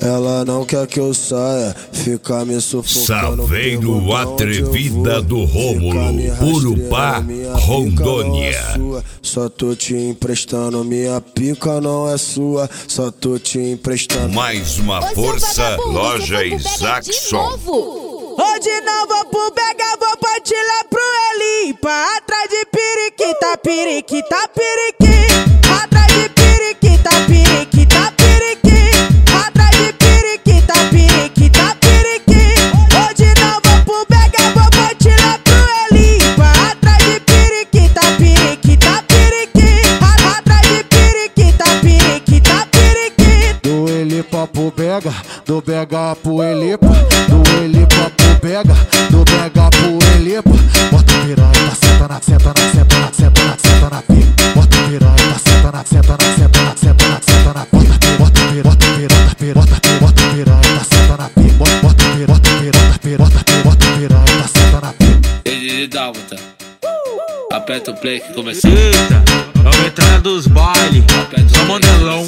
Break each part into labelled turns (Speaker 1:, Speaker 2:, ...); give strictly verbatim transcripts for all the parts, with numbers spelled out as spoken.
Speaker 1: Ela não quer que eu saia, fica me sufocando.
Speaker 2: Saveiro Atrevida do Rômulo, Urupá, Rondônia.
Speaker 1: Só tô te emprestando, minha pica não é sua. Só tô te emprestando.
Speaker 2: Mais uma força, loja Isaacson.
Speaker 3: Hoje não vou pro Bega, vou partir lá pro Elipa. Atrás de periquita, periquita, periqui. Atrás de periquita, periquita, periqui. Atrás de periquita, periquita, periqui. Hoje não vou pro Bega, vou partir lá pro Elipa. Atrás de periquita, periquita, periqui. Atrás de periquita, periquita, periqui.
Speaker 1: Do Elipa pro Bega, do Bega pro Elipa. Do Elipa pro Bega, do Bega pro Elipa. Bota piranha, senta na, senta na, senta na, senta na, senta na pica. Bota piranha, senta na, senta na, senta na, senta na, senta na. Bota piranha, bota piranha, bota piranha, bota piranha, bota piranha, senta na pica. Bota piranha, bota piranha, bota piranha, bota piranha, senta na pica.
Speaker 4: Ele Dálmata, aperta o play que começou.
Speaker 5: Eita, é o entrada dos bailes, só modelão.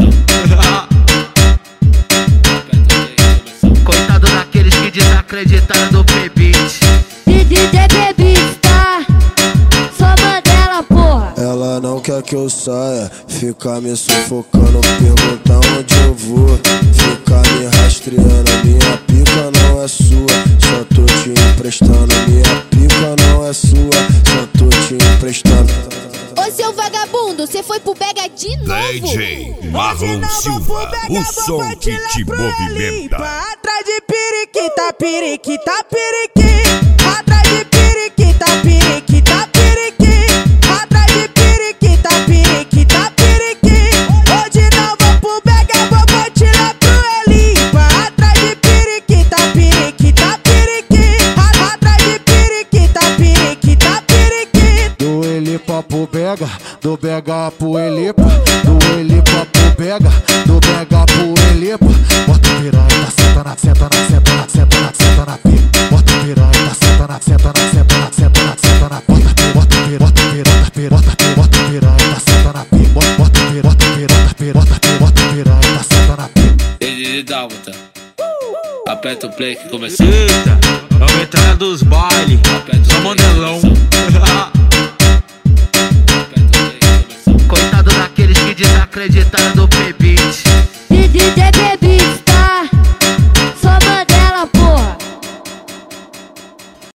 Speaker 5: Coitado daqueles que desacreditaram do P-Beat.
Speaker 6: D J P-Beat, tá? Só Mandela, porra.
Speaker 1: Ela não quer que eu saia, fica me sufocando, pergunta onde eu vou. Fica me rastreando, minha pica não é sua. Só tô te emprestando, minha pica não é sua. Só tô te emprestando.
Speaker 6: Ô seu vagabundo, cê foi pro Bega de novo?
Speaker 2: D J Marlon Silva, o som que te movimenta.
Speaker 3: Atrás de periquita, periquita, periqui. Atrás de periquita, periquita, periqui. Atrás de periquita, periquita, periqui. Hoje não vou pro Bega, vou partir lá pro Elipa. Atrás de periquita, periquita, periqui. Atrás de periquita, periquita, periqui.
Speaker 1: Do Elipa pro Bega, do Bega pro Elipa. Do Elipa pro Bega, do Bega pro Elipa. Bota piranha, senta na, senta na, senta na, senta na, senta na pica. Bota piranha, senta na, senta na, senta na, senta na, senta na. Bota piranha, bota piranha, bota piranha, bota piranha, bota piranha, senta na pica. Bota piranha, bota piranha, bota piranha, bota piranha, senta na pica.
Speaker 4: Ele Dálmata, aperta o play que começou.
Speaker 5: Eita, é o entrada dos bailes, só modelão.